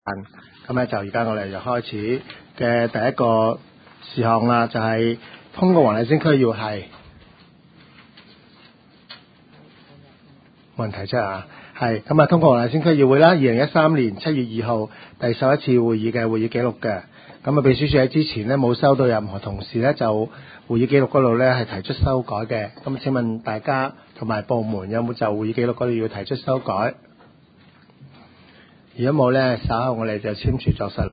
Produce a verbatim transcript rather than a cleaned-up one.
咁咧就而家我哋就開始嘅第一個事項啦，就係、是、通告黃大仙區要係問題啫啊，係咁啊，通告黃大仙區議會啦，二零一三年七月二號第十一次會議嘅會議記錄嘅。咁啊，秘書處喺之前呢冇收到任何同事呢就會議記錄嗰度呢係提出修改嘅。咁請問大家同埋部門有冇就會議記錄嗰度要提出修改？如果冇呢，稍後我哋就簽署作實。